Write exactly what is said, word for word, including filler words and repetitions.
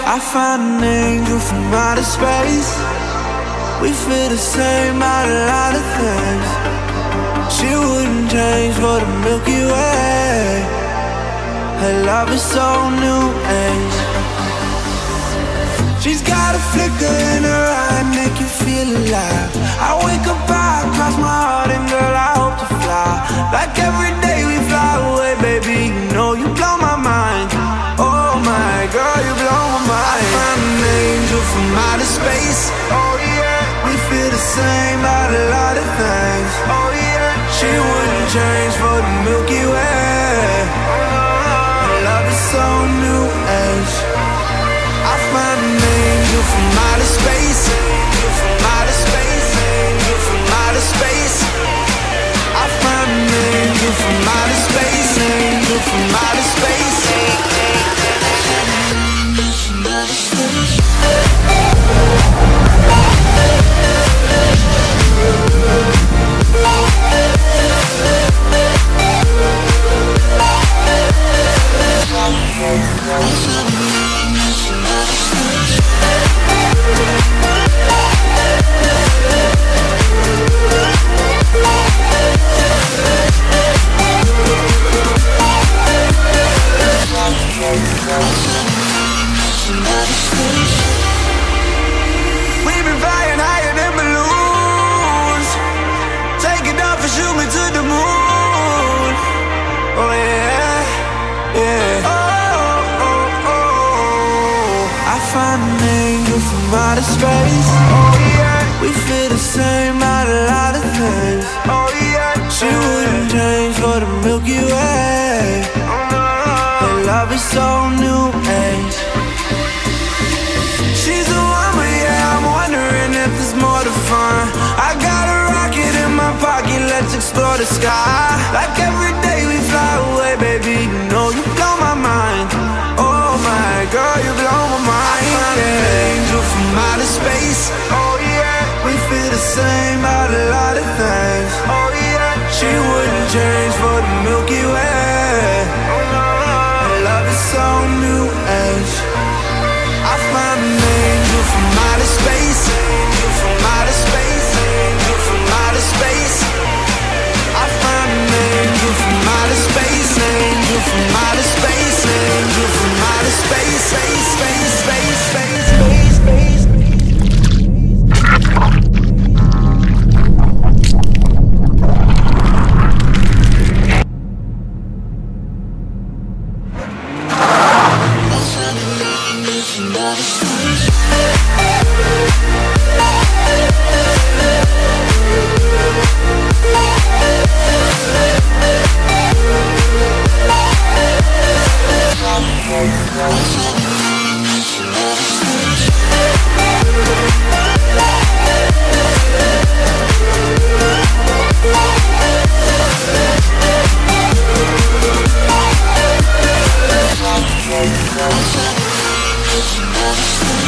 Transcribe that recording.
I found an angel from outer space. We feel the same about a lot of things. She wouldn't change for the Milky Way. Her love is so new age. She's got a flicker in her eye, make you feel alive. I wake up, I cross my heart, and girl, I hope to fly. Like every day we fly away, baby, you know you blow my mind. Oh my girl, you blow my mind. I found an angel from outer space. Oh yeah, we feel the same about a lot of things. Oh yeah, she wouldn't change for the Milky Way. Her love is so new age. I found an angel from outer space. Angel from outer space. Angel from outer space. I found an angel from outer space. Angel from outer space. We've been flying higher than balloons. Take it off and shoot me to the moon. Oh yeah, yeah. Oh, oh, oh. I found an angel from outer space. Oh yeah, we feel the same about a lot of things. Oh yeah, she wouldn't change for the Milky Way. Her love is so new age. She's the one, but yeah, I'm wondering if there's more to fun. I got a rocket in my pocket, let's explore the sky. Like every day we fly away, baby, you know you blow my mind. Oh my girl, you blow my mind. I found an angel from outer space. Oh yeah, we feel the same about a lot of things. Oh yeah, she wouldn't change for the Milky Way. Her love is so new age. I found an angel from outer space. Angel from outer space. Angel from outer space. I found an angel from outer space. Angel from outer space. Angel from outer space. Space, space, space, space, space, space. We'll be right back.